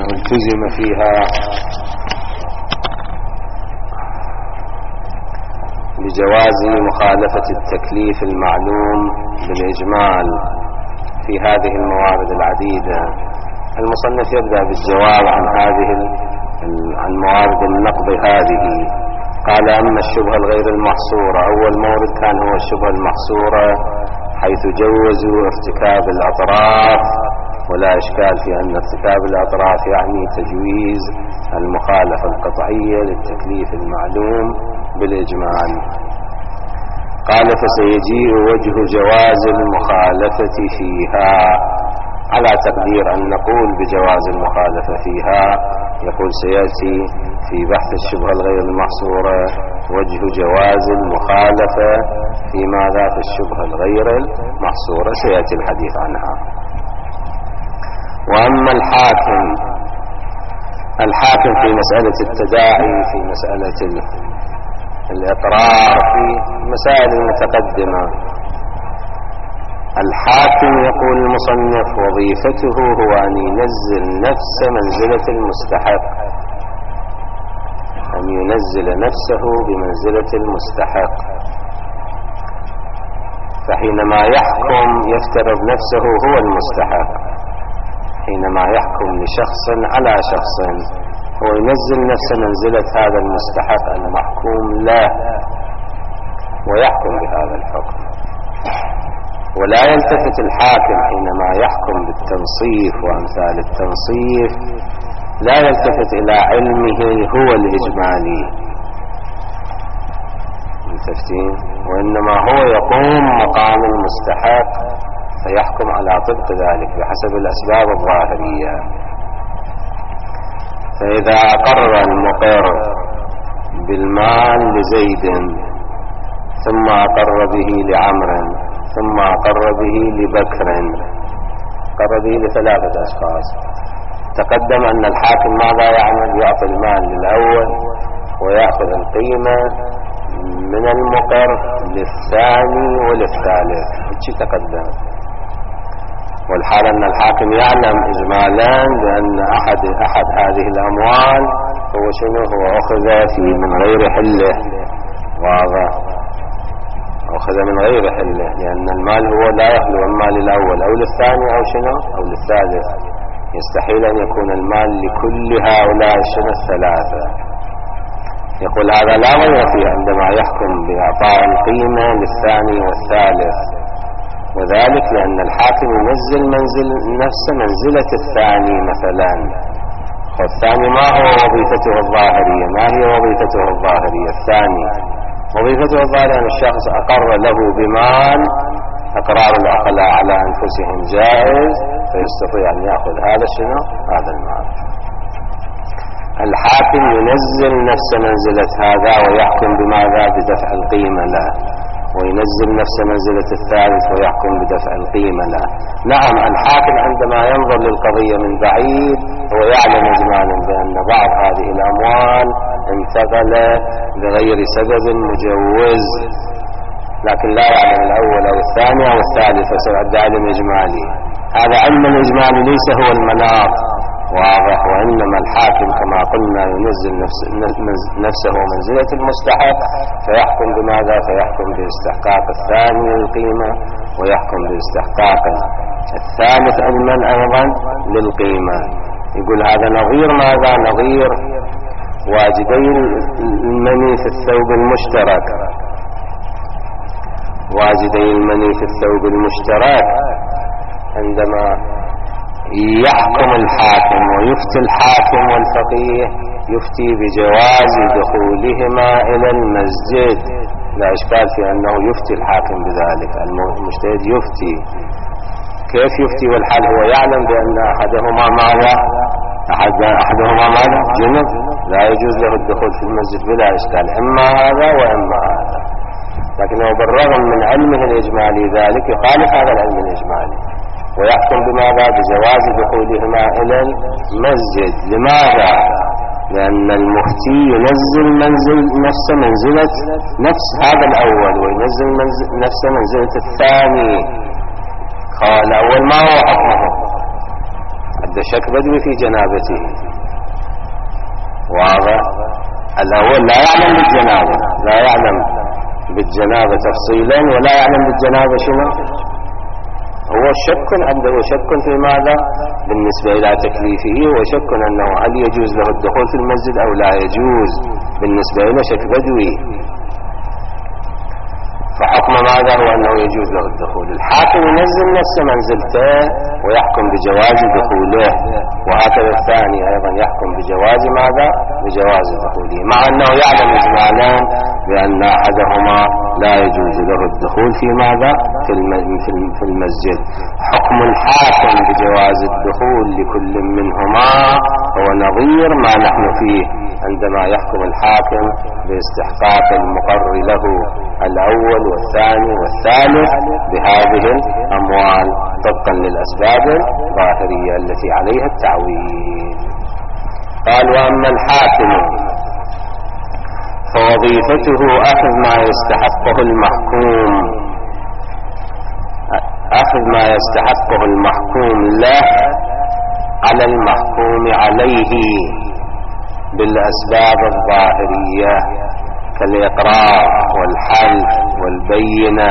أنه التزم فيها بجواز مخالفة التكليف المعلوم بالإجمال في هذه الموارد العديدة. المصنف يبدأ بالجواب عن موارد النقض هذه. قال: أما الشبهة الغير المحصورة، أول مورد كان هو الشبهة المحصورة، حيث جوزوا ارتكاب الأطراف، ولا إشكال في أن ارتكاب الأطراف يعني تجويز المخالفة القطعية للتكليف المعلوم بالإجمال. قال: فسيجيء وجه جواز المخالفة فيها، على تقدير أن نقول بجواز المخالفة فيها. يقول: سيأتي في بحث الشبهة الغير المحصورة وجه جواز المخالفة في ماذا؟ في الشبهة الغير المحصورة، سيأتي الحديث عنها. وأما الحاكم في مسألة التداعي، في مسألة الإقرار، في مسائل المتقدمة، الحاكم يقول المصنف وظيفته هو أن ينزل نفس منزلة المستحق، أن ينزل نفسه بمنزلة المستحق. فحينما يحكم يفترض نفسه هو المستحق، حينما يحكم لشخص على شخص هو ينزل نفس منزلة هذا المستحق المحكوم له ويحكم بهذا الحكم. ولا يلتفت الحاكم حينما يحكم بالتنصيف وأمثال التنصيف، لا يلتفت إلى علمه هو الإجمالي، وإنما هو يقوم مقام المستحق فيحكم على طبق ذلك بحسب الأسباب الظاهرية. فإذا أقر المقر بالمال لزيد، ثم أقر به لعمر، ثم أقر به لبكر، أقر به لثلاثة أشخاص، تقدم أن الحاكم ماذا يعمل؟ يعطي المال للأول ويأخذ القيمة من المقر للثاني وللثالث، هذا تقدم. والحال أن الحاكم يعلم إجمالا بأن أحد هذه الأموال هو شنو؟ هو أخذ من غير حله، واضح، أخذ من غير حله، لأن المال هو لا يخلو إما للأول أو للثاني أو شنو؟ أو للثالث. يستحيل أن يكون المال لكل هؤلاء شنو؟ الثلاثة. يقول هذا لا غير فيه عندما يحكم بإعطاء القيمة للثاني والثالث، وذلك لأن الحاكم ينزل نفس منزلة الثاني. مثلا والثاني ما هو وظيفته الظاهرية؟ ما هي وظيفته الظاهرية؟ الثاني وظيفته الظاهرية أن الشخص أقر له بمال، أقرار العقلاء على أنفسهم جائز، فيستطيع أن يأخذ هذا شنو؟ هذا المال. الحاكم ينزل نفس منزلة هذا ويحكم بماذا؟ بدفع القيمة له، وينزل نفس منزلة الثالث ويحكم بدفع القيمة له. نعم، الحاكم عندما ينظر للقضية من بعيد هو يعلم إجمالا بأن بعض هذه الأموال انتقل بغير سبب مجوز، لكن لا يعلم الأول أو الثاني أو الثالث، فسيعد علم إجمالي. هذا علم الإجمالي ليس هو المناط، واضح. وإنما الحاكم كما قلنا ينزل نفسه منزلة المستحق، فيحكم بماذا؟ فيحكم باستحقاق الثاني القيمة، ويحكم باستحقاق الثالث علما أيضا للقيمة. يقول هذا نظير ماذا؟ نظير واجدي المني في الثوب المشترك. واجدي المني في الثوب المشترك عندما يحكم الحاكم ويفتي الحاكم والفقيه، يفتي بجواز دخولهما إلى المسجد، لا إشكال في أنه يفتي الحاكم بذلك. المجتهد يفتي، كيف يفتي والحال هو يعلم بأن أحدهما ماذا؟ جنب، لا يجوز له الدخول في المسجد بلا إشكال، إما هذا وإما هذا. لكنه بالرغم من علمه الإجمالي ذلك يخالف هذا العلم الإجمالي ويحكم بماذا؟ بجواز دخولهما إلى المسجد. لماذا؟ لأن المفتي ينزل نفس منزلة نفس هذا الأول، وينزل نفس منزلة الثاني. قال الأول ما هو حكمه؟ عنده شك بدوي في جنابته. واضح؟ الأول لا يعلم بالجنابة، لا يعلم بالجنابة تفصيلا ولا يعلم بالجنابة شنو، هو شك عنده، شك في ماذا بالنسبة إلى تكليفه، وشك أنه هل يجوز له الدخول في المسجد أو لا يجوز، بالنسبة إلى شك بدوي. فحكم ماذا هو أنه يجوز له الدخول. الحاكم ينزل نفسه منزلته ويحكم بجواز دخوله، وهكذا الثاني أيضا يحكم بجواز ماذا، بجواز دخوله، مع أنه يعلم إجمالا بأن أحدهما لا يجوز له الدخول في ماذا، في المسجد. حكم الحاكم بجواز الدخول لكل منهما هو نظير ما نحن فيه عندما يحكم الحاكم باستحقاق المقر له الأول والثاني والثالث بهذه الأموال طبقا للأسباب الظاهرية التي عليها التعويل. قال: وأما الحاكم فوظيفته أخذ ما يستحقه المحكوم، أخذ ما يستحقه المحكوم له على المحكوم عليه بالأسباب الظاهرية كالإقرار والحلف والبينة،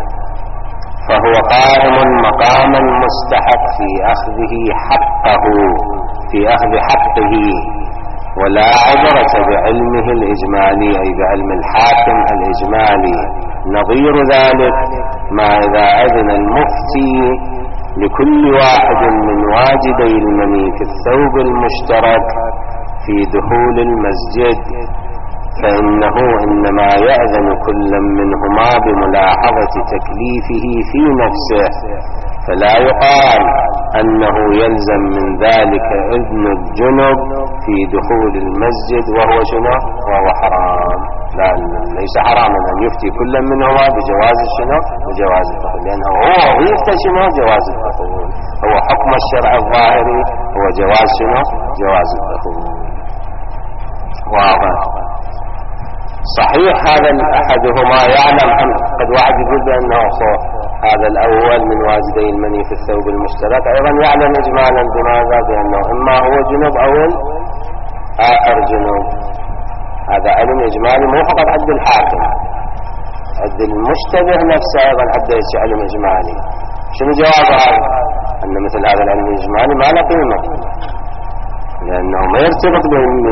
فهو قائم مقام المستحق في أخذه حقه، في أخذ حقه، ولا عبرة بعلمه الإجمالي، أي بعلم الحاكم الإجمالي. نظير ذلك ما إذا أذن المفتي لكل واحد من واجدي المني في الثوب المشترك في دخول المسجد، فإنه إنما يأذن كل منهما بملاحظة تكليفه في نفسه، فلا يقال أنه يلزم من ذلك إذن الجنب في دخول المسجد وهو شنو، وهو حرام. لا، ليس حراما أن يفتي كل منهما بجواز الشنو، بجواز الدخول، لأنه هو وظيفته شنو، جواز الدخول، هو حكم الشرع الظاهري هو جواز شنو، جواز الدخول. واضح؟ صحيح هذا أحدهما يعلم، قد واحد يقول بأنه هذا الأول من واجدي المني في الثوب المشترك أيضا يعلم إجمالا بماذا، بأنه إما هو جنوب أو آخر جنوب. هذا علم إجمالي مو فقط عند الحاكم، عند المشتبه نفسه أيضا عنده علم إجمالي. شنو جواب هذا؟ أن مثل هذا العلم الإجمالي ما له قيمة، لأنه ما يرتبط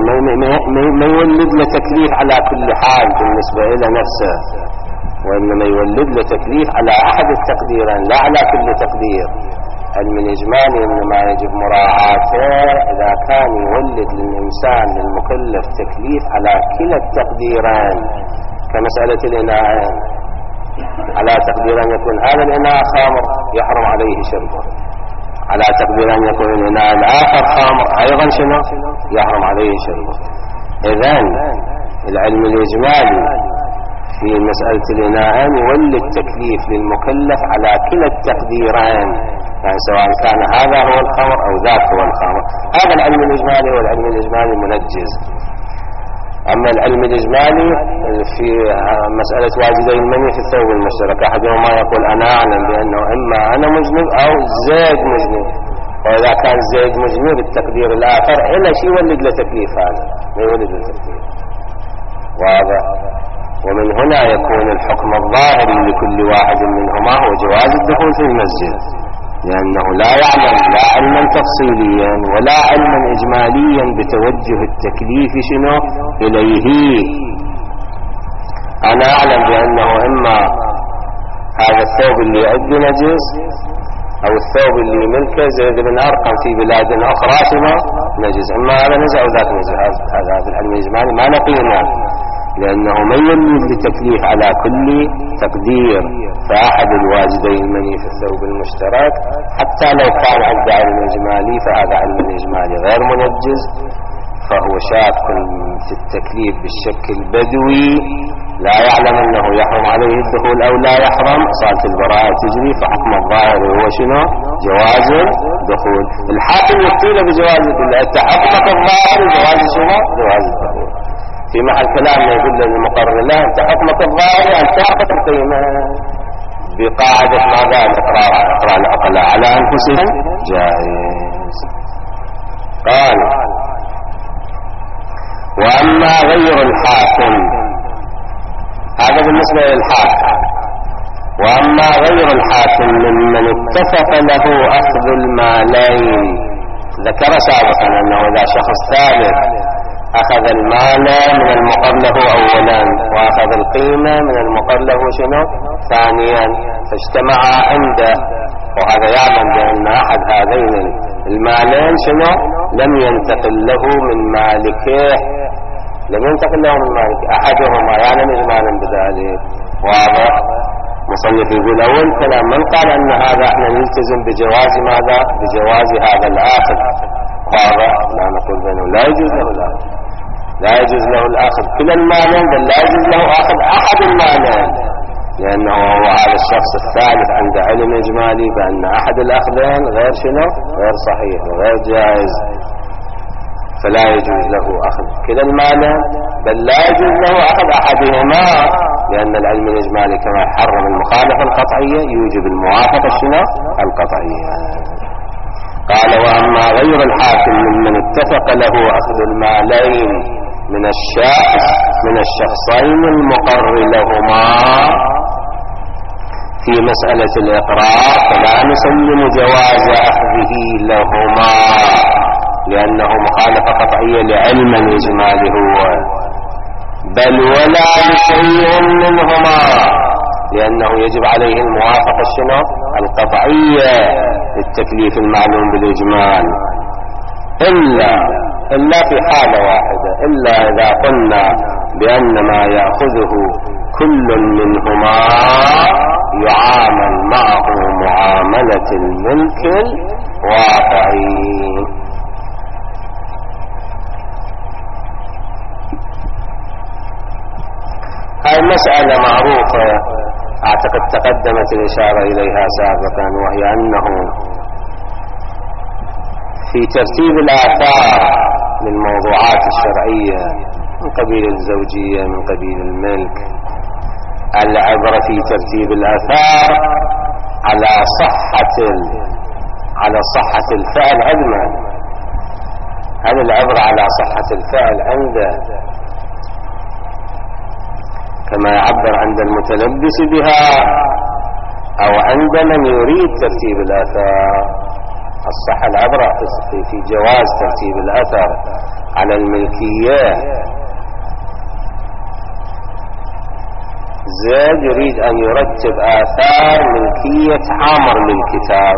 ما يولد له تكليف على كل حال بالنسبة إلى نفسه، وإنما يولد له تكليف على أحد التقديرين لا على كل تقدير. علم الإجمالي إنما يجب مراعاته إذا كان يولد للإنسان المكلف تكليف على كلا التقديرين، كمسألة الإناءين، على تقدير أن يكون هذا الإناء خامر يحرم عليه شربه، على تقدير أن يكون الإناء الآخر خامر أيضا شنو يحرم عليه شربه. إذن العلم الإجمالي في مسألة الإناءين يولد تكليف للمكلف على كلا التقديرين، يعني سواء كان هذا هو الخمر أو ذاك هو الخمر. هذا العلم الإجمالي والعلم الإجمالي منجز. أما العلم الإجمالي في مسألة واجدي المني في الثوب المشترك، أحدهما يقول أنا أعلم بأنه إما أنا مجنب أو زيد مجنب، وإذا كان زيد مجنب التقدير الآخر إلا شيء يولد له تكليف، هذا ما يولد له تكليف. واضح؟ ومن هنا يكون الحكم الظاهري لكل واحد منهما هو جواز الدخول في المسجد، لأنه لا يعلم لا علما تفصيليا ولا علما إجماليا بتوجه التكليف شنو إليه. أنا أعلم بأنه إما هذا الثوب اللي يؤدي نجس أو الثوب اللي ملكه زيد بن أرقم في بلاد أخرى شنو نجس، إما هذا نجس أو ذاك نجس. هذا العلم الإجمالي ما نقينا، لأنه ما يولد لتكليف على كل تقدير. فأحد الواجدين المني في الثوب المشترك حتى لو كان عند علم إجمالي فهذا علم إجمالي غير منجز، فهو شاك في التكليف بالشك البدوي، لا يعلم أنه يحرم عليه الدخول أو لا يحرم، صارت البراءة تجري، فحكم الظاهر هو شنو جواز الدخول. الحاكم يقول بجواز الدخول، حكمك الظاهر جواز شنو جواز الدخول. في محل كلامنا يقول للمقرر له أنت حكمك الظاهر أن تأخذ القيمة بقاعدة ماذا الإقرار العقلاء على أنفسهم جائز. قال: وأما غير الحاكم، هذا بالنسبة للحاكم، وأما غير الحاكم ممن اتفق له أخذ المالين، ذكر سابقا أنه إذا شخص ثالث أخذ المال من المقر له أولا وأخذ القيمة من المقر له شنو ثانيا، فاجتمعا عنده، وهذا يعلم بأن أحد هذين المالين شنو لم ينتقل له من مالكه، لم ينتقل له من مالكه أحدهما، يعني إجمالا بذلك. واضح؟ مصنف يقول أول كلام من قال أن هذا احنا نلتزم بجواز ماذا؟ بجواز هذا الآخذ. واضح؟ لا نقول بأنه لا يجوز له الآخذ، لا يجوز له الآخذ كلا المالين، بل لا يجوز له أخذ أحد المالين، لأنه هو هذا الشخص الثالث عنده علم إجمالي بأن أحد الأخذين غير شنو؟ غير صحيح وغير جائز، فلا يجوز له أخذ كلا المالين، بل لا يجوز له أخذ أحدهما، لأن العلم الإجمالي كما يحرم المخالفة القطعية يوجب الموافقة شنو القطعية. قال: وأما غير الحاكم ممن اتفق له أخذ المالين من الشخصين المقر لهما في مسألة الإقرار، فلا نسلم جواز أخذه لهما، لأنه مخالفة قطعية لعلم الإجمالي هو، بل ولا لشيء منهما، لأنه يجب عليه الموافقة شنو القطعية للتكليف المعلوم بالإجمال، إلا في حالة واحدة، إلا إذا قلنا بأن ما يأخذه كل منهما يعامل معه معاملة الملك الواقعي. هذه المسألة معروفة، أعتقد تقدمت الإشارة إليها سابقا، وهي أنه في ترتيب الآثار للموضوعات الشرعية من قبيل الزوجية من قبيل الملك، العبرة في ترتيب الآثار على صحة الفعل عندنا، هل العبرة على صحة الفعل عنده كما يعبر عند المتلبس بها أو عند من يريد ترتيب الآثار؟ الصحة العبرة في جواز ترتيب الأثر على الملكية. زيد يريد أن يرتب آثار ملكية عامر للكتاب،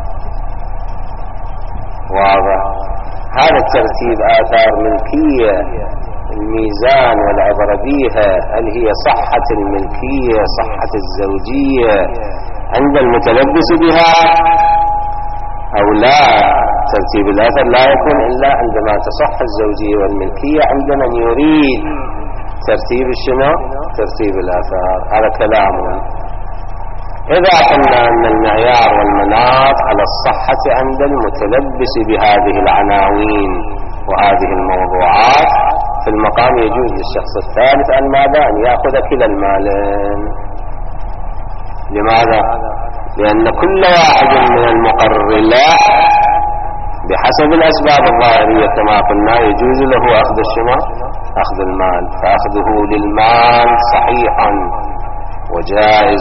واضح؟ هذا الترتيب آثار ملكية، الميزان والعبرة بها هل هي صحة الملكية صحة الزوجية عند المتلبس بها أو لا؟ ترتيب الأثر لا يكون إلا عندما تصح الزوجية والملكية عند من يريد ترتيب الشنو؟ ترتيب الآثار. هذا كلامه. إذا قلنا أن المعيار والمناط على الصحة عند المتلبس بهذه العناوين وهذه الموضوعات، في المقام يجوز للشخص الثالث أن ماذا؟ أن يأخذ كلا المالين. لماذا؟ لأن كل واحد من المقرر له بحسب الأسباب الظاهرية كما قلنا يجوز له أخذ الشنو؟ أخذ المال، فأخذه للمال صحيح وجائز.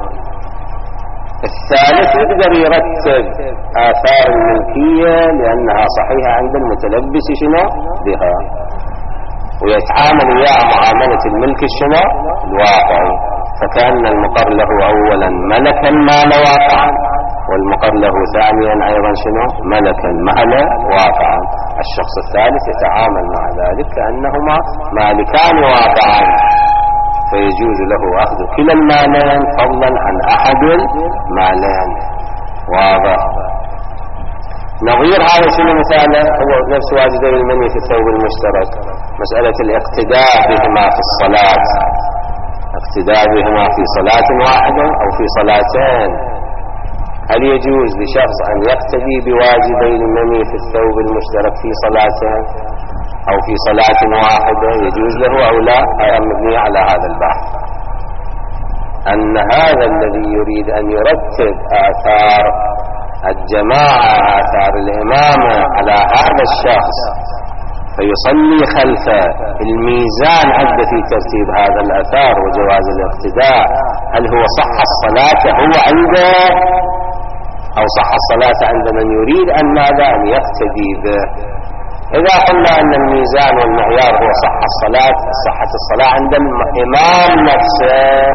الثالث يقدر يرتب آثار الملكية لأنها صحيحة عند المتلبس شنو؟ بها، ويتعامل وياها معاملة الملك الشنو؟ الواقعي، فكأن المقر له أولا ملك المال واقعا، والمقر له ثانيا أيضا شنو؟ ملك المال واقعا. الشخص الثالث يتعامل مع ذلك كأنهما مالكان واقعا، فيجوز له أخذ كلا المالين فضلا عن أحد المالين. واضح؟ نظير هذا شنو مثاله؟ هو نفس واجدي المني في الثوب المشترك، مسألة الاقتداء بهما في الصلاة، اقتداء بهما في صلاة واحدة أو في صلاتين. هل يجوز لشخص أن يقتدي بواجبي المني في الثوب المشترك في صلاتين أو في صلاة واحدة؟ يجوز له أو لا؟ هي مبنية على هذا البحث، أن هذا الذي يريد أن يرتب آثار الجماعة آثار الإمامة على هذا الشخص فيصلي خلف الميزان عنده في ترتيب هذا الأثار وجواز الاقتداء، هل هو صح الصلاة هو عنده أو صح الصلاة عند من يريد أن ماذا أن يقتدي به؟ إذا قلنا أن الميزان والمعيار هو صحة الصلاة عند الإمام نفسه،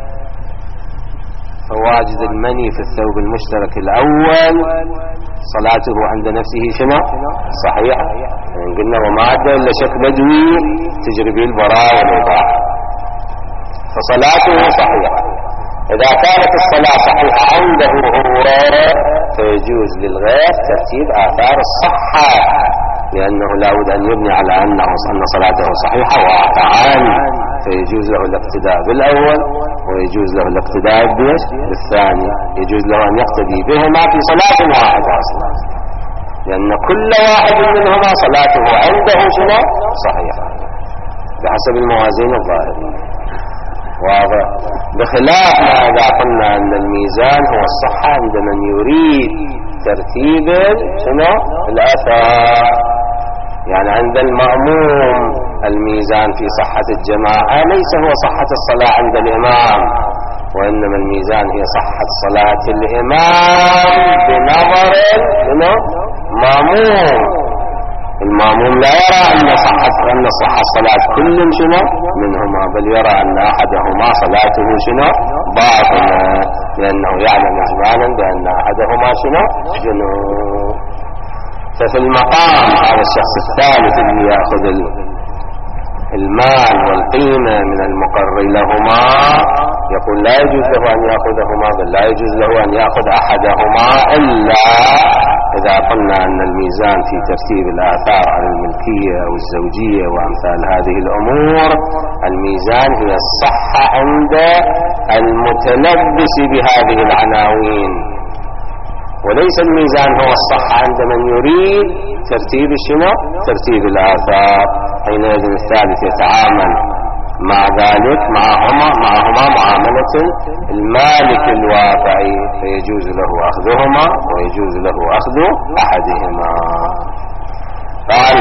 فواجد المني في الثوب المشترك الأول صلاته عند نفسه شنو؟ صحيحة. يعني قلنا وما عدا إلا شك بدوي تجري به البراء والإباحة، فصلاته صحيحة. إذا كانت الصلاة صحيحة عنده هو فيجوز للغير ترتيب آثار الصحة، لأنه لا بد أن يبني على أن صلاته صحيحة واقعا، فيجوز له الاقتداء بالأول ويجوز له الاقتداء بالثاني، يجوز له أن يقتدي بهما في صلاة واحدة أصلا، لأن كل واحد منهما صلاته عنده شنو؟ صحيحة بحسب الموازين الظاهرية. واضح؟ بخلاف ما إذا قلنا أن الميزان هو الصحة عند من يريد ترتيب شنو؟ الأثار، يعني عند المأموم الميزان في صحة الجماعة ليس هو صحة الصلاة عند الإمام، وإنما الميزان هي صحة صلاة الإمام بنظر مأموم. المأموم لا يرى أن صحة الصلاة كل شنو منهما، بل يرى أن أحدهما صلاته شنو باطلة، لأنه يعلم إجمالا بأن أحدهما شنو جنوب. ففي المقام هذا الشخص الثالث اللي يأخذ المال والقيمة من المقر لهما يقول لا يجوز له أن يأخذهما، بل لا يجوز له أن يأخذ أحدهما إلا إذا قلنا أن الميزان في ترتيب الآثار على الملكية أو الزوجية وأمثال هذه الأمور، الميزان هي الصحة عند المتلبس بهذه العناوين، وليس الميزان هو الصحة عند من يريد ترتيب شنو؟ ترتيب الآثار. حينئذ الثالث يتعامل مع ذلك معهما معاملة المالك الواقعي، فيجوز له أخذهما ويجوز له أخذ أحدهما. قال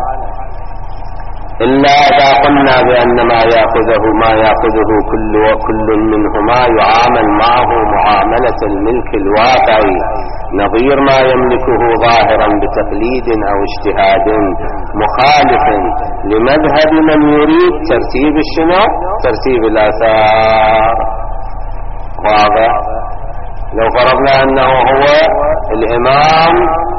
إلا إذا قلنا بأن ما يأخذه كل منهما يعامل معه معاملة الملك الواقعي، نظير ما يملكه ظاهرا بتقليد أو اجتهاد مخالف لمذهب من يريد ترتيب الشنو؟ ترتيب الآثار. واضح؟ لو فرضنا أنه هو الإمام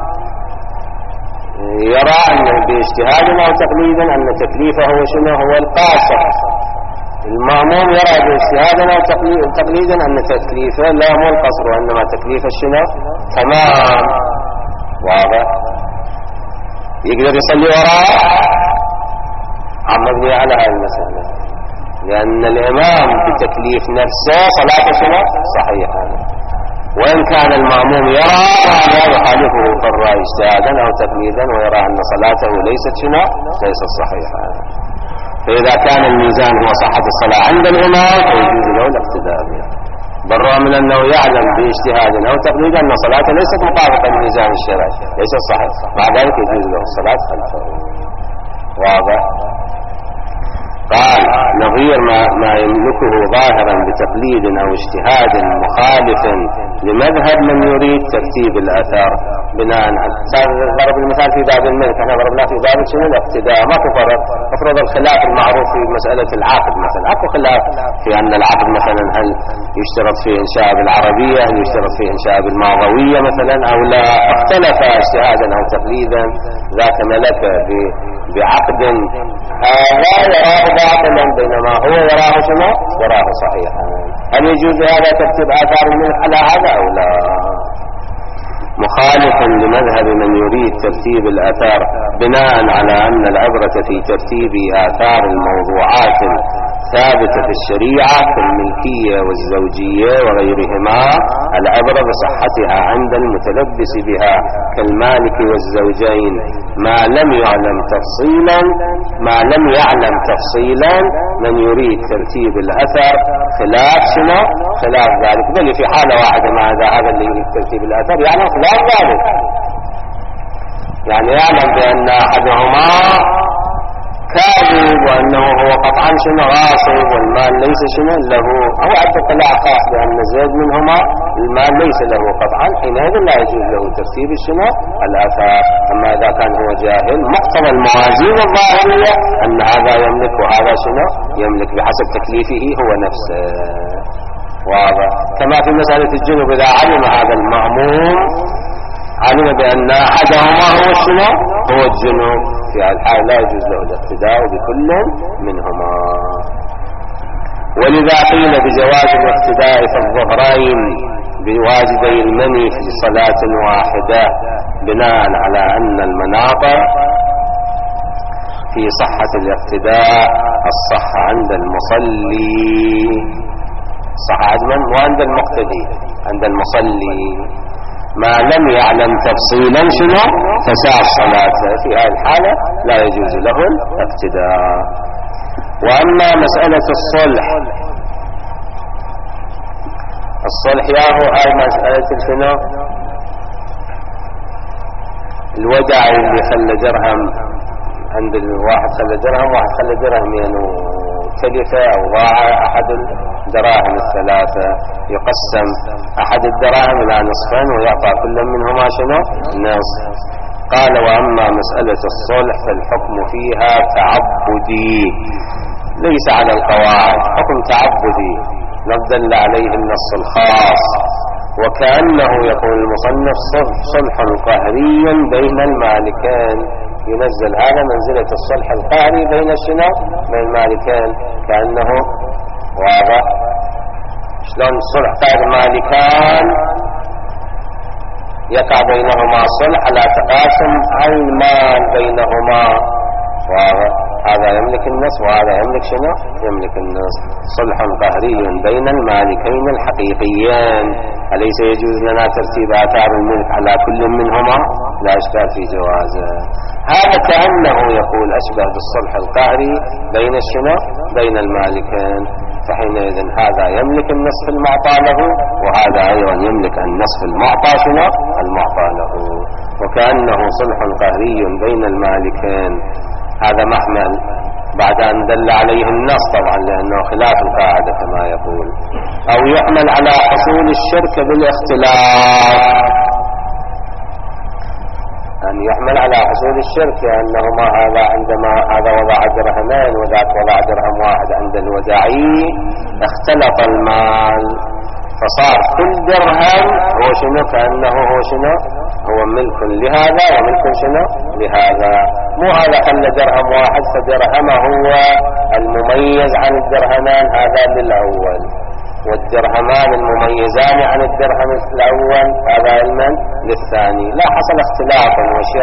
يرى أن باجتهاد أو تقليدا أن تكليفه شنو هو القاصر، المأموم يرى باجتهاد أو تقليدا أن تكليفه لا هو القصر وإنما تكليف الشنو تمام. واضح؟ يقدر يصلي وراء مبني على هذه المسألة، لأن الإمام بتكليف نفسه صلاته شنو صحيحة، وإن كان المأموم يرى ما يخالفه في الرأي اجتهادا أو تقليدا ويرى أن صلاته ليست شنو ليست صحيحة. فإذا كان الميزان هو صحة الصلاة عند الإمام فيجوز له الاقتداء به، بالرغم من أنه يعلم باجتهاد أو تقليد أن صلاته ليست مطابقة للميزان الشرعي ليست صحيح، مع ذلك يجوز له الصلاة خلفه. واضح؟ قال نظير ما يملكه ظاهرا بتقليد أو اجتهاد مخالف لمذهب من يريد ترتيب الآثار بناء على ضرب المثال في باب الملك، احنا ضربنا في باب شنو الاقتداء، ما تفرق. افرض الخلاف المعروف في مسألة العقد مثلا، اكو خلاف في أن العقد مثلا هل يشترط فيه إنشاء بالعربية، هل يشترط فيه إنشاء بالماضوية مثلا أو لا، اختلف اجتهادا أو تقليدا، ذاك ملك بعقد هذا يراه باطلا بينما هو يراه شنو يراه صحيحا، هل يجوز هذا ترتيب آثار الملك على هذا أو لا؟ مخالف لمذهب من يريد ترتيب الآثار بناء على أن العبرة في ترتيب آثار الموضوعات ثابتة في الشريعة كالملكية والزوجية وغيرهما، العبرة بصحتها عند المتلبس بها كالمالك والزوجين ما لم يعلم تفصيلا من يريد ترتيب الأثر خلاف شنو خلاف ذلك، بل في حالة واحدة ما هذا عليه ترتيب الأثر، يعني خلاف ذلك، يعني يعلم بأن أحدهما كاذب وأنه هو قطعا شنو غاصب والمال ليس شنو له، أو عنده اطلاع خاص بأن زيد منهما المال ليس له قطعا، حينئذ لا يجوز له ترتيب شنو الآثار. أما إذا كان هو جاهل مقتضى الموازين الظاهرية أن هذا يملك وهذا شنو يملك بحسب تكليفه هو نفسه. واضح؟ كما في مسألة الجنوب، إذا علم هذا المأموم علم بأن أحدهما هو شنو هو الجنوب، في الحال لا يجوز له الاقتداء بكل منهما. ولذا قيل بجواز الاقتداء في الظهرين بواجبي المني في صلاة واحدة، بناء على أن المناط في صحة الاقتداء الصحة عند المصلي، صحة عزما وعند المقتدي عند المصلي، ما لم يعلم تفصيلا شنو فساد صلاته، في هذه الحالة لا يجوز له الاقتداء. وأما مسألة الصلح يا هو هاي مسألة شنو الودع اللي خلى درهم عند الواحد، خلى درهم واحد خلى درهمين وتلفة أو ضاع أحد الدراهم الثلاثة، يقسم أحد الدراهم إلى نصفين ويعطى كل منهما شنو نصف. قال وأما مسألة الصلح فالحكم فيها تعبدي ليس على القواعد، حكم تعبدي لو دل عليه النص الخاص، وكأنه يقول المصنف صلح قهري بين المالكين، ينزل هذا منزلة الصلح القهري بين الشنو بين المالكين، كأنه واضح شلون الصلح قهر المالكان يقع بينهما صلح على تقاسم المال بينهما، واضح هذا يملك النصف وهذا يملك شنو يملك النصف، صلح قهري بين المالكين الحقيقيين. أليس يجوز لنا ترتيب آثار الملك على كل منهما؟ لا إشكال في جوازه. هذا كأنه يقول أشبه بالصلح القهري بين الشنو بين المالكين، فحينئذ هذا يملك النصف المعطى له وهذا أيضا يملك النصف المعطى شنو المعطى له، وكأنه صلح قهري بين المالكين. هذا محمل بعد أن دل عليه النص طبعا لأنه خلاف القاعدة كما يقول، أو يحمل على حصول الشرك بالاختلاف، أن يحمل على حصول الشرك لأنهما هذا عندما هذا وضع درهمين وذاك وضع درهم واحد عند الوداعي اختلط المال، فصار كل درهم هو شنو كأنه هو شنو هو ملك لهذا وملك شنو لهذا، مو هذا خلى درهم واحد فدرهمه هو المميز عن الدرهمان هذا للأول، والدرهمان المميزان عن الدرهم الأول هذا علما للثاني، لا حصل اختلاف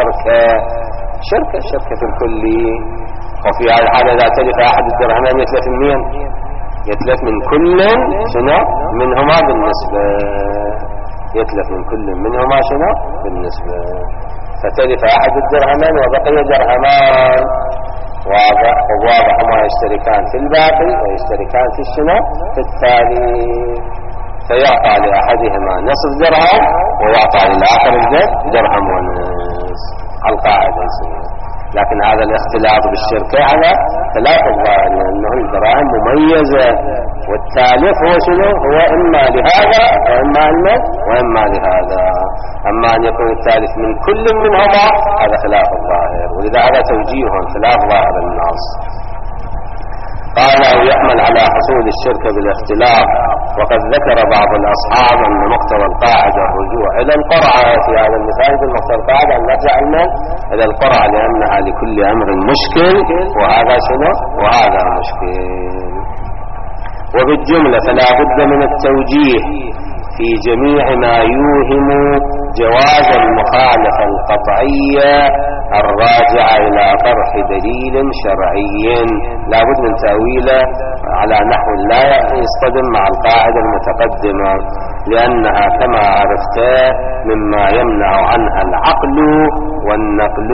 وشركة في الكل. وفي هذه الحالة إذا تلف أحد الدرهمان يتلف من كل شنو منهما بالنسبة، يتلف من كل منهما شنو بالنسبة، فتلف أحد الدرهمان وبقي درهمان، واضح هما يشتركان في الباقي ويشتركان في الشنو في التالي، فيعطى لأحدهما نصف درهم ويعطى للآخر درهم ونصف على القاعدة. لكن هذا الاختلاف بالشركة على خلاف الظاهر لأنه الدراهم مميزة، والتالف هو شنو هو إما لهذا وإما لهذا، أما أن يكون التالف من كل منهما هذا خلاف الظاهر، ولذا هذا توجيه خلاف ظاهر النص. قال يحمل على حصول الشرك بالاختلاف، وقد ذكر بعض الأصحاب أن مقتضى القاعدة الرجوع إلى القرعة، في هذا المثال مقتضى القاعدة أن نرجع إلى القرعة لأنها لكل أمر مشكل، وهذا شنو وهذا مشكل. وبالجملة فلا بد من التوجيه في جميع ما يوهم جواز المخالفة القطعية الراجعة إلى طرح دليل شرعي، لا بد من تأويله على نحو لا يصطدم مع القاعدة المتقدمة، لأنها كما عرفت مما يمنع عنها العقل والنقل،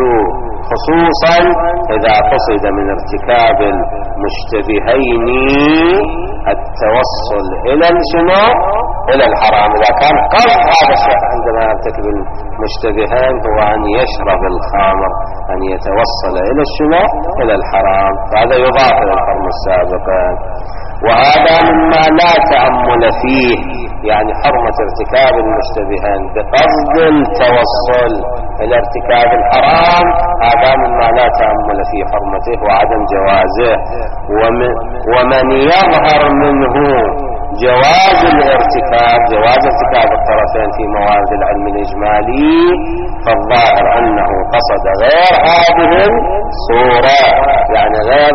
خصوصا إذا قصد من ارتكاب المشتبهين التوصل إلى شنو؟ إلى الحرام. إذا كان قصد هذا الشخص عندما يرتكب المشتبهين هو أن يشرب الخمر، أن يتوصل إلى شنو؟ إلى الحرام، فهذا يضاف إلى الحرم السابقة. وهذا مما لا تأمل فيه، يعني حرمة ارتكاب المشتبهين بقصد التوصل إلى ارتكاب الحرام، هذا مما لا تأمل في حرمته وعدم جوازه. ومن يظهر منه جواز الارتكاب، جواز ارتكاب الطرفين في موارد العلم الإجمالي، فالظاهر أنه قصد غير هذه الصورة، يعني غير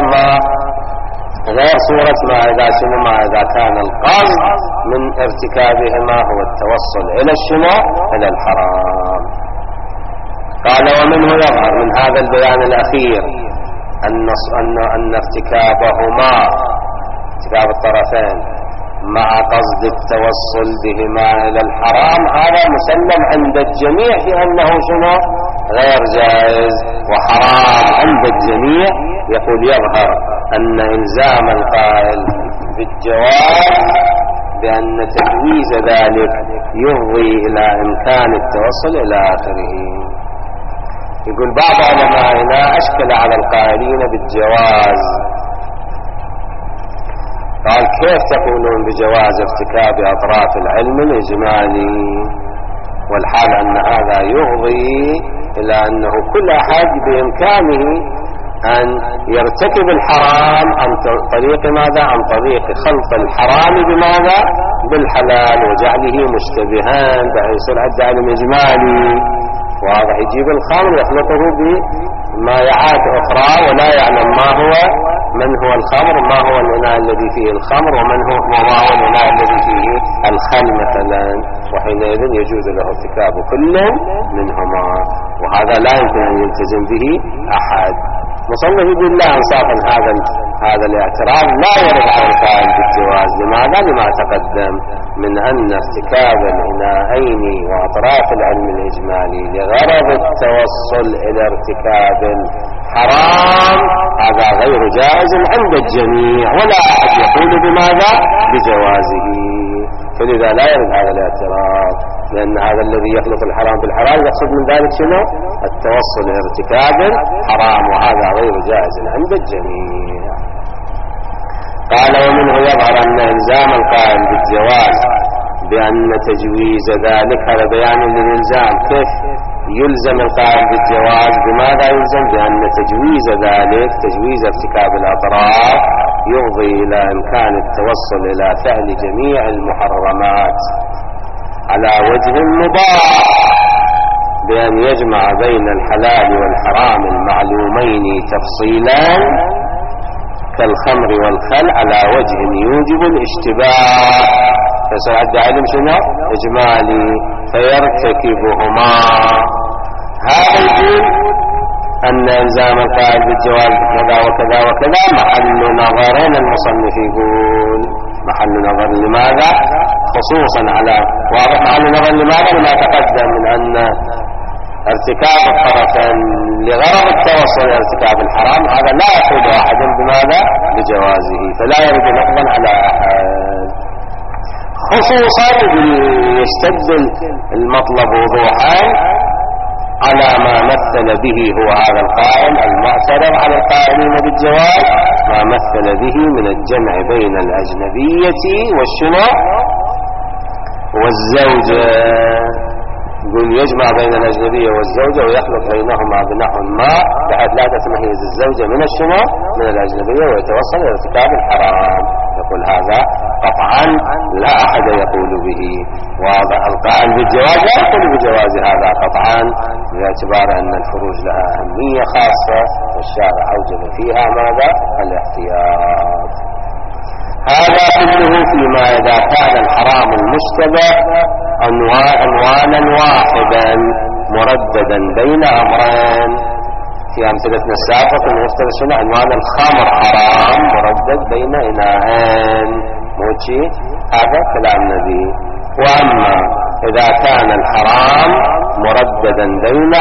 صورة ما إذا كان القصد من ارتكابهما هو التوصل إلى الشنو؟ إلى الحرام. قال ومنه يظهر من هذا البيان الأخير أن ارتكابهما، ارتكاب الطرفين مع قصد التوصل بهما إلى الحرام، هذا مسلم عند الجميع في أنه شنو؟ غير جائز وحرام عند الجميع. يقول يظهر أن إلزام القائل بالجواز بأن تجويز ذلك يفضي إلى إمكان التوصل إلى آخره. يقول بعض علمائنا أشكل على القائلين بالجواز، قال كيف تقولون بجواز ارتكاب أطراف العلم الإجمالي والحال أن هذا يفضي إلى أنه كل أحد بإمكانه أن يرتكب الحرام عن طريق ماذا؟ عن طريق خلط الحرام بماذا؟ بالحلال وجعله مشتبهان بحيث يصير علم إجمالي، واضح يجيب الخمر يخلطه بمائعات أخرى ولا يعلم من هو الخمر، ما هو الإناء الذي فيه الخمر وما هو الإناء الذي فيه الخل مثلا، وحينئذ يجوز له ارتكاب كل منهما، وهذا لا يمكن أن يلتزم به أحد. مصنف يقول لا انصافا هذا الاعتراض لا يرد على القائل بالجواز. لماذا؟ لما تقدم من أن ارتكاب الإناءين وأطراف العلم الإجمالي لغرض التوصل إلى ارتكاب الحرام هذا غير جائز عند الجميع، ولا أحد يقول بماذا؟ بجوازه. فلذا لا يرد هذا الاعتراض، لأن هذا الذي يخلط الحرام بالحلال يقصد من ذلك شنو؟ التوصل إلى ارتكاب الحرام، وهذا غير جائز عند الجميع. قال ومنه يظهر أن إلزام القائل بالجواز بأن تجويز ذلك، هذا بيان للإلزام، كيف يلزم القائل بالجواز؟ بماذا يلزم؟ بأن تجويز ذلك، تجويز ارتكاب الأطراف يفضي إلى إمكان التوصل إلى فعل جميع المحرمات على وجه مباح، بأن يجمع بين الحلال والحرام المعلومين تفصيلا كالخمر والخل على وجه يوجب الاشتباه، فسيعد علم شنو؟ إجمالي، فيرتكبهما. هذا يقول أن إلزام القائل بالجواز كذا وكذا وكذا محل نظرين، المصنف يقول محل نظر لماذا؟ خصوصا على واضح محل نظر لماذا؟ لما تقدم من أن ارتكاب الطرفين لغرض التوصل إلى ارتكاب الحرام هذا لا يقول أحد بماذا؟ بجوازه، فلا يرد نقضا على أحد. خصوصا يستبدل المطلب وضوحا على ما مثل به هو هذا القائل المعترض على القائلين بالجواز، ما مثل به من الجمع بين الأجنبية والزوجة. يقول يجمع بين الأجنبية والزوجة ويخلط بينهما بنحو ما بحيث لا تتميز الزوجة من من الأجنبية ويتوصل إلى ارتكاب الحرام. يقول هذا قطعا لا أحد يقول به، واضح القائل بالجواز لا يقول بجواز هذا قطعا، باعتبار أن الفروج لها أهمية خاصة والشارع أوجب فيها ماذا؟ الاحتياط. هذا كله فيما إذا كان الحرام المشتبه عنوانا واحدا مرددا بين أمرين. في أمثلتنا السابقة نفترض شنو؟ عنوان الخمر حرام مردد بين إناءين، موشي هذا كلام نبي. وأما إذا كان الحرام مرددا بين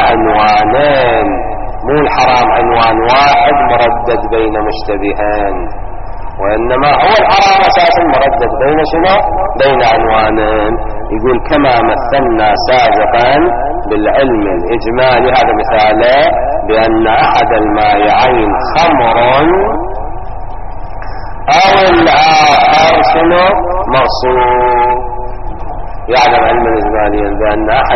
عنوانين، مو الحرام عنوان واحد مردد بين مشتبهين، وإنما هو الحرام أساسا مردد بين شنو؟ بين عنوانين. يقول كما مثلنا سابقا بالعلم الإجمالي، هذا مثاله، بأن أحد المائعين خمر أو الآخر شنو؟ مغصوب. يعلم علم الإجمالي بأن أحد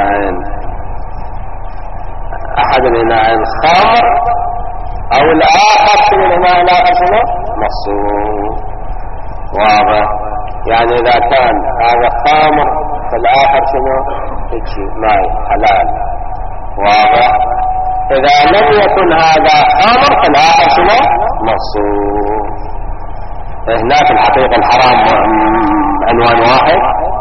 الإناءين خمر أو الآخر شنو؟ الإناء الآخر شنو؟ مغصوب. واضح؟ يعني إذا كان هذا خمر فالآخر شنو؟ ماء حلال. واضح؟ إذا لم يكن هذا خمر فالآخر شنو؟ مغصوب. هناك الحقيقة الحرام عنوان واحد،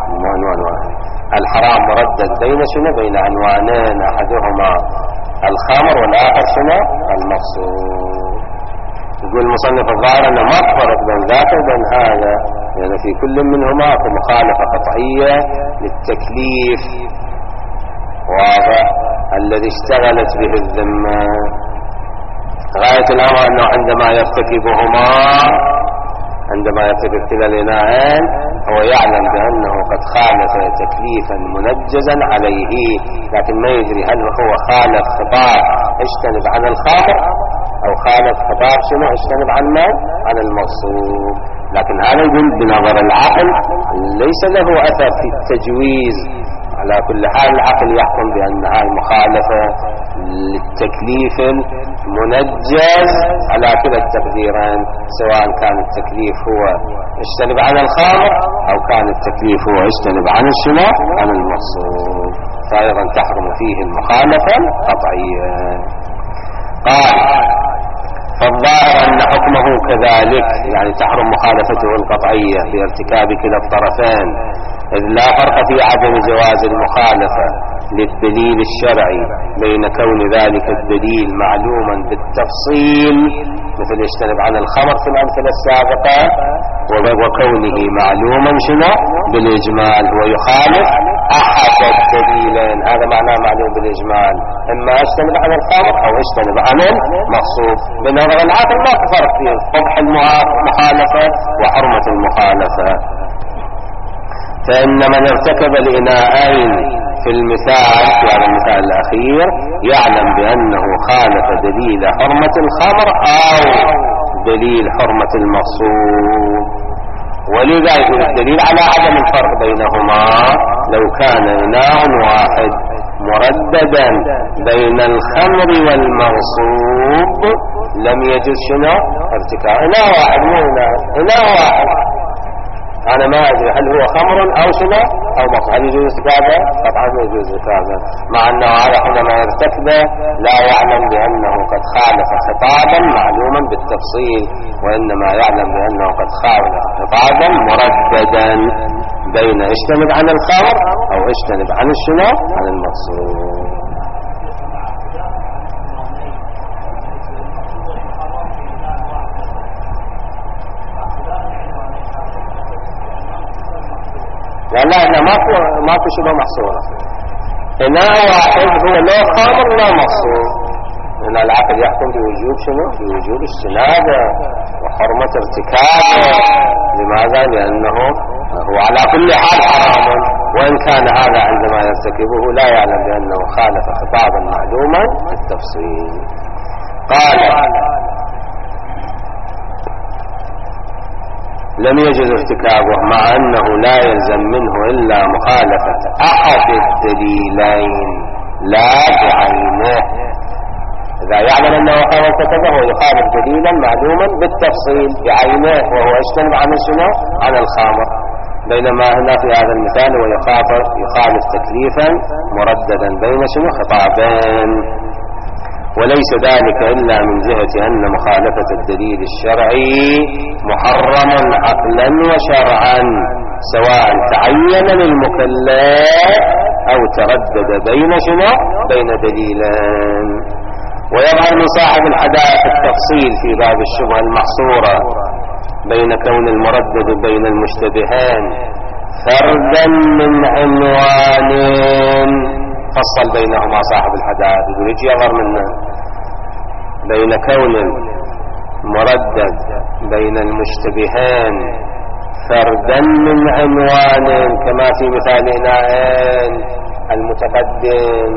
الحرام مردد بين شنو؟ بين عنوانين، أحدهما الخمر والآخر شنو؟ المغصوب. يقول المصنف الظاهر أنه ما تفرق بين ذاك وبين هذا، يعني في كل منهما مخالفة قطعية للتكليف. واضح؟ الذي اشتغلت به الذمة. غاية الأمر أنه عندما يرتكب كلا الإناءين هو يعلم بأنه قد خالف تكليفا منجزا عليه، لكن ما يدري هل هو خالف خطاب اجتنب عن الخمر أو خالف خطاب شنو؟ اجتنب عن ما؟ عن المغصوب. لكن هذا يقول بنظر العقل ليس له أثر في التجويز. على كل حال العقل يحكم بأن هذه مخالفة للتكليف المنجز على كلا التقديرين، سواء كان التكليف هو اجتنب عن الخمر أو كان التكليف هو اجتنب عن الشنو؟ عن المغصوب، فأيضا تحرم فيه المخالفة القطعية. قال فالظاهر أن حكمه كذلك، يعني تحرم مخالفته القطعية بارتكاب كلا الطرفين، إذ لا فرق في عدم جواز المخالفة للدليل الشرعي بين كون ذلك الدليل معلوما بالتفصيل مثل اجتنب عن الخمر في الأمثلة السابقة، وكونه معلوما شنو؟ بالإجمال، هو يخالف أحد الدليلين. هذا معناه معلوم بالإجمال، إما اجتنب عن الخمر أو اجتنب عن المغصوب. بنظر العقل لا فرق في قبح المخالفة وحرمة المخالفة. فإن من ارتكب الإناءين في المثال، يعني المثال الأخير، يعلم بأنه خالف دليل حرمة الخمر أو دليل حرمة المغصوب، ولذا يكون الدليل على عدم الفرق بينهما. لو كان إناء واحد مرددا بين الخمر والمغصوب لم يجوز شنو؟ ارتكاب إناء واحد، مو إناء واحد. أنا ما أدري هل هو خمر أو شنو أو مغصوب، هل يجوز ارتكابه؟ طبعا ما يجوز ارتكابه، مع أنه هذا حينما يرتكبه لا يعلم بأنه قد خالف خطابا معلوما بالتفصيل، وإنما يعلم بأنه قد خالف خطابا مرددا بين اجتنب عن الخمر أو اجتنب عن الشنو؟ عن المغصوب. لا ماكو شبه محصورة. إناء واحد هو لا خامر لا مغصوب. إن العقل يحكم بوجوب شنو؟ بوجوب السنادة وحرمة ارتكابه. لماذا؟ لأنه هو على كل حال حرام، وإن كان هذا عندما يرتكبه لا يعلم بأنه خالف خطابا معلوما بالتفصيل. قال لم يجوز ارتكابه، مع أنه لا يلزم منه إلا مخالفة أحد الدليلين لا بعينه. إذا يعلم أنه ارتكبه ويخالف دليلا معلوما بالتفصيل بعينه، وهو اجتنب عن شنو؟ عن الخمر. بينما هنا في هذا المثال هو يخالف تكليفا مرددا بين شنو؟ خطابين، وليس ذلك إلا من جهة أن مخالفة الدليل الشرعي محرم عقلا وشرعا، سواء تعين للمكلف أو تردد بين شنو؟ بين دليلين. ويظهر من صاحب الحدائق التفصيل في باب الشبهة المحصورة بين كون المردد بين المشتبهين فردا من عنوانين، فصل بينهما صاحب الحدائق، يقول يجي يظهر منه بين كون المردد بين المشتبهين فردا من عنوان كما في مثالنا المتقدم،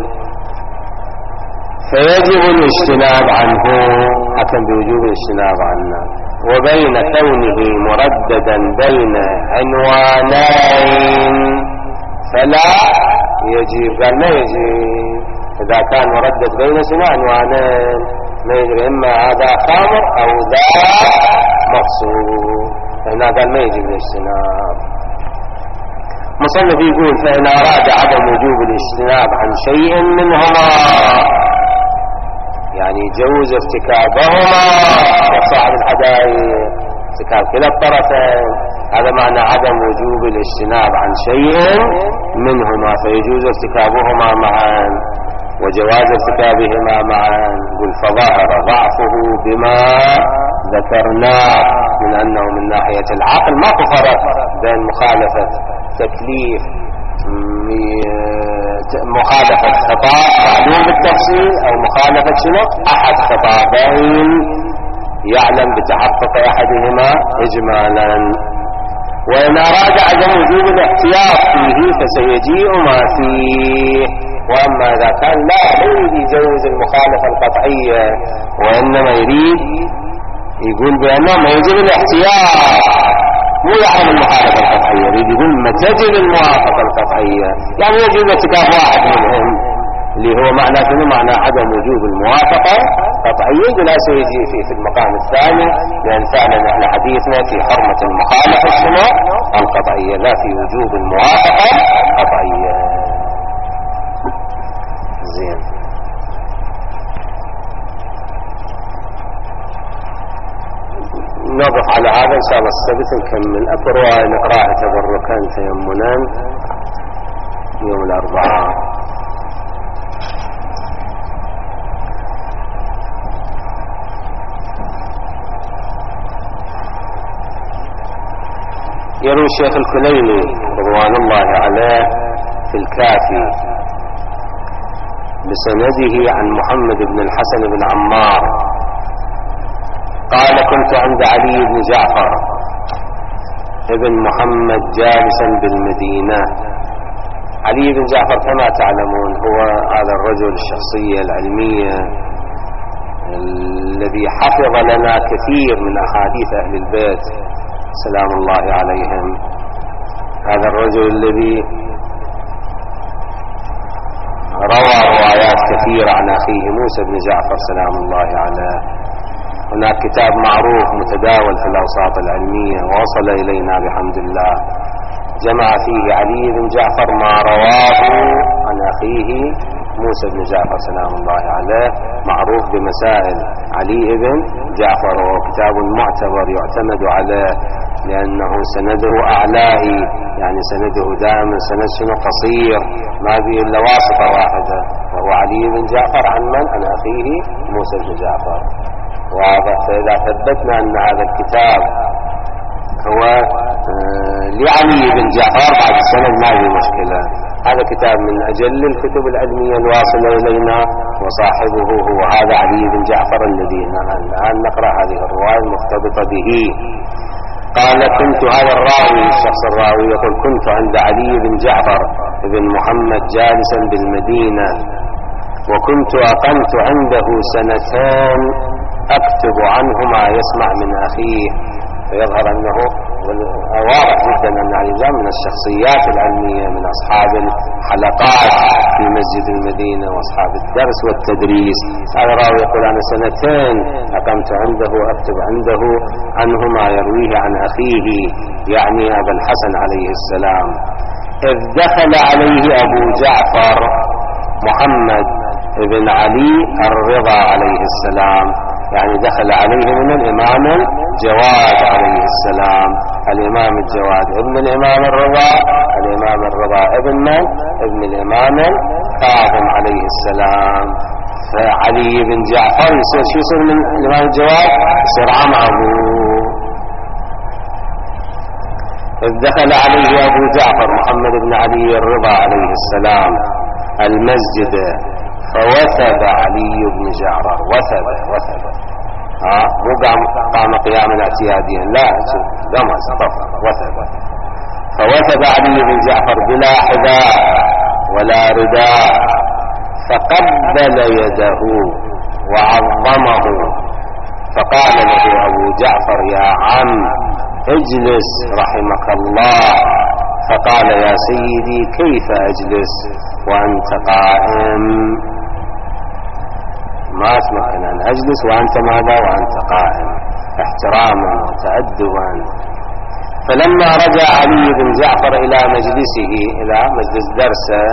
فيجب الاجتناب عنه، حكم بوجوب الاجتناب عنه. وبين كونه مرددا بين عنوانين فلا يجب، قال ما يجب إذا كان مردد بين عنوانين، ما يجب إما هذا خامر أو ذا مقصود، هنا قال ما يجب الاجتناب. مصنف يقول فإن أراد عدم وجوب الاجتناب عن شيء منهما، يعني يجوز ارتكابهما كصاحب الحدائق، ارتكاب كلا الطرفين، هذا معنى عدم وجوب الاجتناب عن شيء منهما، فيجوز ارتكابهما معا وجواز ارتكابهما معا. يقول فظهر ضعفه بما ذكرناه من أنه من ناحية العقل ما فرق بين مخالفة تكليف مخالفة خطأ معلوم بالتفصيل أو مخالفة شنو أحد خطابين يعلم بتحقق أحدهما إجمالا. وإن أراد عدم وجوب الاحتياط فيه فسيجيء ما فيه. وأما إذا كان لا يريد يجوز المخالفة القطعية وإنما يريد يقول بأنه ما يجب الاحتياط، مو يحرم المخالفة القطعية، يريد يقول ما تجب الموافقة القطعية، يعني يجب ارتكاب واحد منهم اللي هو معنى شنو؟ معنى عدم وجوب الموافقة القطعية. يقول لا سيجي في المقام الثاني، لأن فعلا احنا حديثنا في حرمة المخالفة شنو القطعية، لا في وجوب الموافقة القطعية. زين، نقف على هذا إن شاء الله. السبت نكمل. أكو رواية نقراها تبركا تيمنا يوم الأربعاء. يروي الشيخ الكليني رضوان الله عليه في الكافي بسنده عن محمد بن الحسن بن عمار قال كنت عند علي بن جعفر ابن محمد جالسا بالمدينة. علي بن جعفر كما تعلمون هو هذا الرجل الشخصية العلمية الذي حفظ لنا كثير من أحاديث أهل البيت سلام الله عليهم. هذا الرجل الذي روى روايات كثيرة عن أخيه موسى بن جعفر سلام الله عليه. هناك كتاب معروف متداول في الأوساط العلمية ووصل إلينا بحمد الله، جمع فيه علي بن جعفر ما رواه عن أخيه موسى بن جعفر سلام الله عليه، معروف بمسائل علي بن جعفر، وهو كتاب معتبر يعتمد عليه لأنه سنده أعلائي، يعني سنده دائما سند شنو قصير ما به إلا واسطة واحدة، وهو علي بن جعفر عن من؟ عن أخيه موسى بن جعفر. واضح. فإذا ثبتنا أن هذا الكتاب هو لعلي بن جعفر بعد السند ما في مشكلة. هذا كتاب من أجل الكتب العلمية الواصلة إلينا، وصاحبه هو هذا علي بن جعفر الذي الآن نقرأ هذه الرواية المختلطة به. قال كنت، هذا الراوي الشخص الراوي يقول كنت عند علي بن جعفر بن محمد جالسا بالمدينة، وكنت أقمت عنده سنتين أكتب عنه ما يسمع من أخيه. فيظهر أنه واضح جدا أن علي من الشخصيات العلمية من أصحاب الحلقات في مسجد المدينة وأصحاب الدرس والتدريس. هذا راوي يقول أنا سنتين أقمت عنده أكتب عنده عنه ما يرويه عن أخيه، يعني أبا الحسن عليه السلام. إذ دخل عليه أبو جعفر محمد بن علي الرضا عليه السلام، يعني دخل عليه من الإمام الجواد عليه السلام. الإمام الجواد ابن الإمام الرضا، الإمام الرضا ابن من؟ ابن الإمام الكاظم عليه السلام. فعلي بن جعفر يصير شو يصير من الإمام الجواد؟ يصير عمه. إذ دخل عليه أبو جعفر محمد بن علي الرضا عليه السلام المسجد فوثب علي بن جعفر، وثب مو قام قياما اعتياديا، لا، غمز وثب. فوثب علي بن جعفر بلا حذاء ولا رداء، فقبل يده وعظمه، فقال له أبو جعفر: يا عم اجلس رحمك الله. فقال: يا سيدي كيف أجلس وأنت قائم؟ ما أتمكن أن أجلس وأنت ماذا؟ وأنت قائم، احتراما وتأدبا. فلما رجع علي بن جعفر إلى مجلسه، إلى مجلس درسه،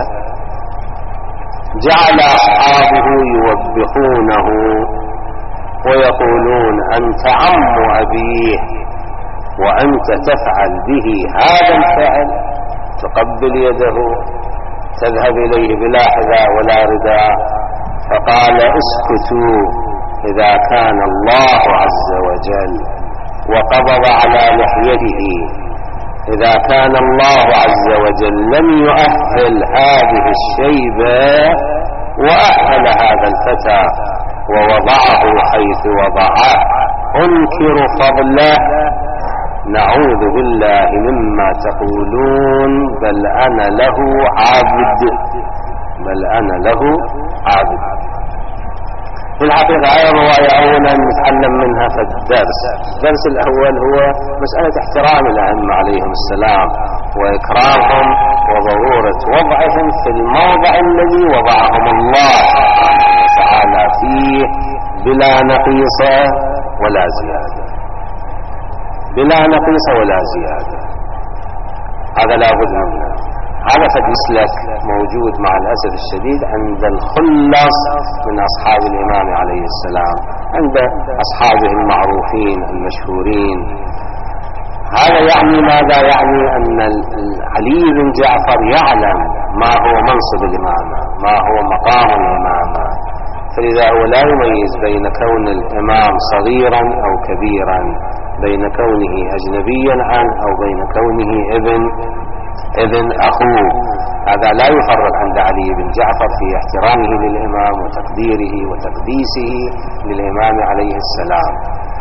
جعل أصحابه يوبخونه ويقولون: أنت عم أبيه وأنت تفعل به هذا الفعل، تقبل يده، تذهب إليه بلا حذاء ولا رداء. فقال: اسكتوا، إذا كان الله عز وجل وقبض على لحيته، إذا كان الله عز وجل لم يؤهل هذه الشيبة وأهل هذا الفتى ووضعه حيث وضعه، أنكر فضله؟ نعوذ بالله مما تقولون، بل أنا له عبد، بل أنا له عبد. في الحقيقة هذه الرواية أولا نتعلم منها في الدرس الأول هو مسألة احترام الأئمة عليهم السلام وإكرامهم وضرورة وضعهم في الموضع الذي وضعهم الله تعالى فيه بلا نقيصة ولا زيادة، بلا نقيصة ولا زيادة. هذا لا بد منه. هذا قد يسلك موجود مع الأسف الشديد عند الخلص من أصحاب الإمام عليه السلام، عند أصحابه المعروفين المشهورين. هذا يعني ماذا؟ يعني أن علي بن جعفر يعلم ما هو منصب الإمامة، ما هو مقام الإمامة، فلذا هو لا يميز بين كون الإمام صغيرا أو كبيرا، بين كونه أجنبيا عنه أو بين كونه ابن أخوه. هذا لا يفرق عند علي بن جعفر في احترامه للإمام وتقديره وتقديسه للإمام عليه السلام.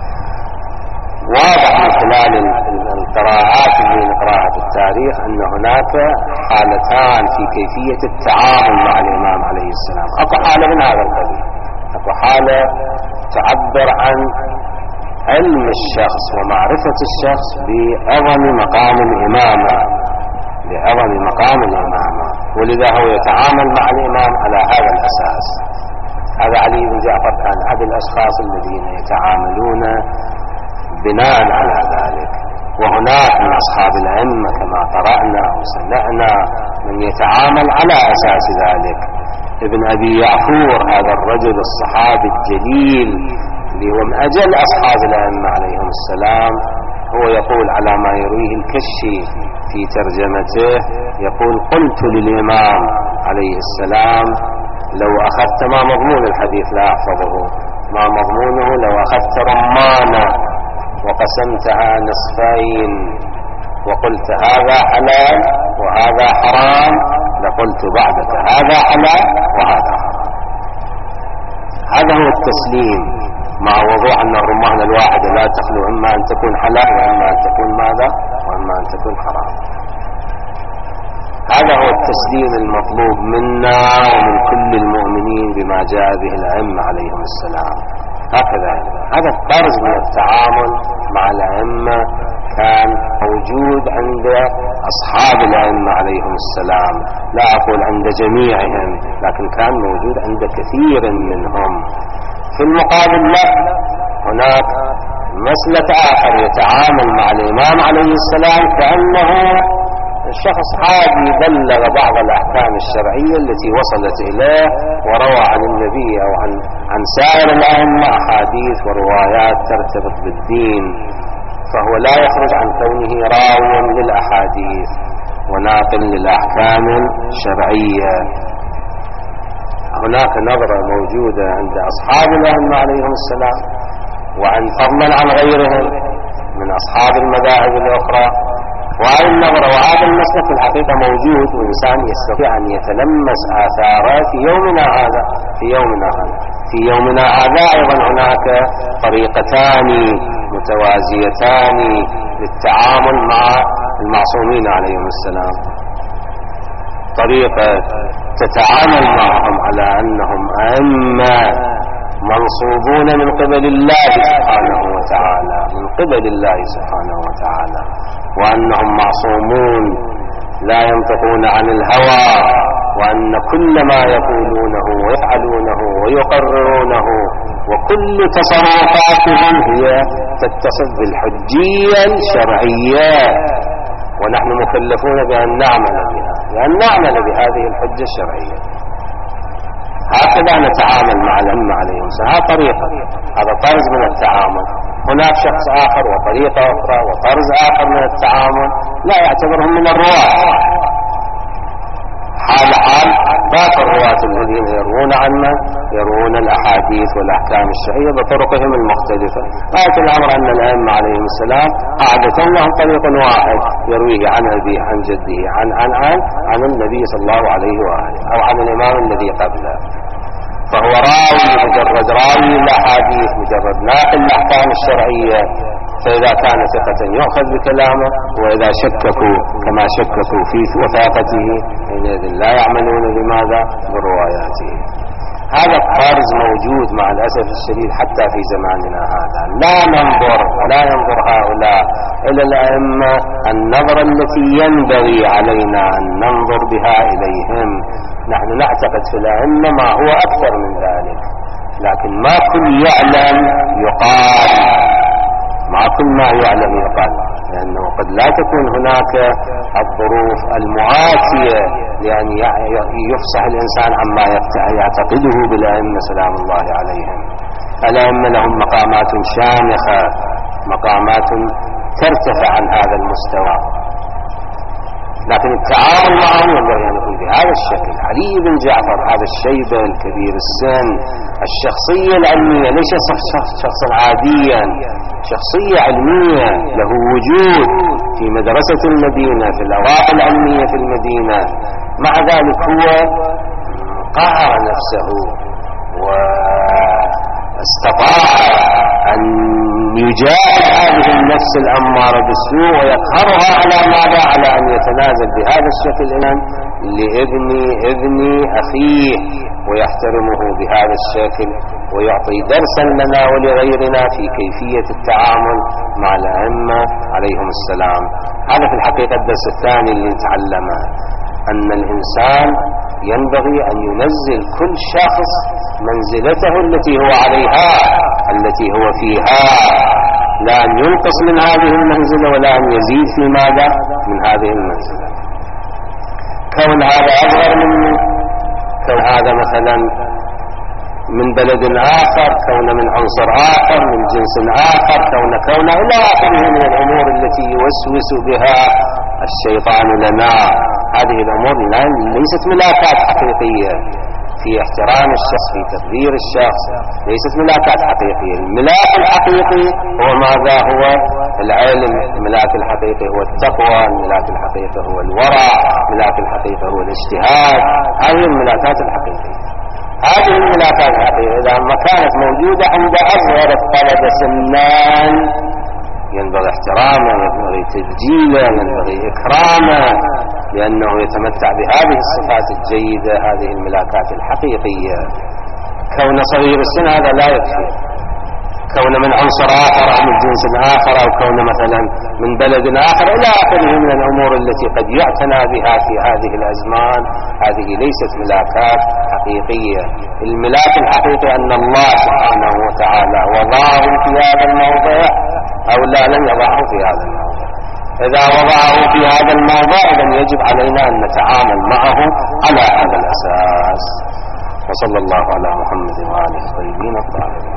واضح من خلال القراءات اللي نقراها في التاريخ أن هناك حالتان في كيفية التعامل مع الإمام عليه السلام. أكو حالة من هذا القبيل، أكو حالة تعبر عن علم الشخص ومعرفة الشخص بعظم مقام الإمامة، بعظم مقام الإمامة، ولذا هو يتعامل مع الإمام على هذا الأساس. هذا علي بن جعفر كان أحد الأشخاص الذين يتعاملون بناء على ذلك. وهناك من أصحاب الأئمة كما قرأنا وسمعنا من يتعامل على أساس ذلك. ابن أبي يعفور هذا الرجل الصحابي الجليل اللي هو من أجل أصحاب الأئمة عليهم السلام، هو يقول على ما يرويه الكشي في ترجمته، يقول: قلت للإمام عليه السلام: لو أخذت، ما مضمون الحديث لا أحفظه، ما مضمونه، لو أخذت رمانة وقسمتها نصفين وقلت هذا حلال وهذا حرام، لقلت بعدك هذا حلال وهذا حرام. هذا هو التسليم، مع وضوح أن الرمانة الواحدة لا تخلو إما أن تكون حلال وإما أن تكون ماذا؟ وإما أن تكون حرام. هذا هو التسليم المطلوب منا ومن كل المؤمنين بما جاء به الأئمة عليهم السلام. هكذا هذا الطرز من التعامل مع الأئمة كان موجود عند أصحاب الأئمة عليهم السلام، لا أقول عند جميعهم، لكن كان موجود عند كثير منهم. في المقابل لا، هناك مسلك آخر يتعامل مع الإمام عليه السلام كأنه شخص عادي بلغ بعض الأحكام الشرعية التي وصلت إليه وروى عن النبي أو عن سائر الأئمة أحاديث وروايات ترتبط بالدين، فهو لا يخرج عن كونه راويا للأحاديث وناقل للأحكام الشرعية. هناك نظرة موجودة عند أصحاب الأئمة عليهم السلام وعن فضلا عن غيرهم من أصحاب المذاهب الأخرى، وهذه النظرة وهذا المسلك في الحقيقة موجود، وإنسان يستطيع أن يتلمس آثاره في يومنا هذا، في يومنا هذا أيضا هناك طريقتان متوازيتان للتعامل مع المعصومين عليهم السلام. طريقة تتعامل معهم على أنهم أئمة منصوبون من قبل الله سبحانه وتعالى، من قبل الله سبحانه وتعالى، وأنهم معصومون لا ينطقون عن الهوى، وأن كل ما يقولونه ويفعلونه ويقررونه وكل تصرفاتهم هي تتصف بالحجية الشرعية، ونحن مكلفون بأن نعمل بها، بأن نعمل بهذه الحجة الشرعية. هكذا نتعامل مع الأئمة عليهم السلام. هذا طريقة، هذا طرز من التعامل. هناك شخص آخر وطريقة أخرى وطرز آخر من التعامل لا يعتبرهم من الرواة. حال باقي الرواة الذين يروون عنا يروون الأحاديث والأحكام الشرعية بطرقهم المختلفة. غاية الأمر أن الأئمة عليهم السلام عادة لهم طريق واحد يرويه عن أبيه عن جده عن النبي صلى الله عليه وآله أو عن الإمام الذي قبله، فهو راوي، مجرد راوي الأحاديث، مجرد ناقل الأحكام الشرعية. فإذا كان ثقة يؤخذ بكلامه، وإذا شككوا كما شككوا في وثاقته حينئذ لا يعملون بماذا؟ برواياته. هذا الطرز موجود مع الأسف الشديد حتى في زماننا هذا. لا ينظر هؤلاء إلى الأئمة النظرة التي ينبغي علينا أن ننظر بها إليهم. نحن نعتقد في الأئمة ما هو أكثر من ذلك، لكن ما كل يعلم يقال، ما كل ما يعلم يقال، لأنه قد لا تكون هناك الظروف المعاتية لأن يفصح الإنسان عما يعتقده بالأئمة سلام الله عليهم. الأئمة لهم مقامات شامخة، مقامات ترتفع عن هذا المستوى، لكن التعامل معهم ينبغي أن يكون بهذا الشكل. علي بن جعفر هذا الشيبة الكبير السن، الشخصية العلمية، ليس شخصا عاديا، شخصية علمية له وجود في مدرسة المدينة، في الأوراق العلمية في المدينة. مع ذلك هو قهر نفسه واستطاع أن يجاهد هذه النفس الأمارة بالسوء ويقهرها على ماذا؟ على أن يتنازل بهذا الشكل لابن أخيه ويحترمه بهذا الشكل، ويعطي درسا لنا ولغيرنا في كيفية التعامل مع الأئمة عليهم السلام. هذا في الحقيقة الدرس الثاني اللي نتعلمه، أن الإنسان ينبغي أن ينزل كل شخص منزلته التي هو عليها، التي هو فيها، لا أن ينقص من هذه المنزلة ولا أن يزيد في ماذا؟ من هذه المنزلة. كون هذا أصغر منه، كون هذا مثلا من بلد آخر، كون من عنصر آخر، من جنس آخر، كون إلى آخره من الأمور التي يوسوس بها الشيطان لنا. هذه الأمور ليست ملاكات حقيقية في احترام الشخص، في تقدير الشخص، ليست ملاكات حقيقية. الملاك الحقيقي هو ماذا؟ هو العلم. الملاك الحقيقي هو التقوى. الملاك الحقيقي هو الورع. الملاك الحقيقي هو الاجتهاد. هذه الملاكات الحقيقية. هذه الملاكات الحقيقية إذا ما كانت موجودة عند أصغر الطلبة سنان ينبغي احترامه، ينبغي تسجيله، ينبغي إكرامه، لأنه يتمتع بهذه الصفات الجيدة، هذه الملاكات الحقيقية. كون صغير السن هذا لا يكفي. كون من عنصر آخر أو من جنس آخر، أو كون مثلا من بلد آخر إلى آخره من الأمور التي قد يعتنى بها في هذه الأزمان، هذه ليست ملاكات حقيقية. الملاك الحقيقي أن الله سبحانه وتعالى وضعه في هذا الموضع أو لا لم يضعه في هذا الموضع. إذا وضعه في هذا الموضع إذن يجب علينا أن نتعامل معه على هذا الأساس. وصلى الله على محمد وآله الطيبين الطاهرين.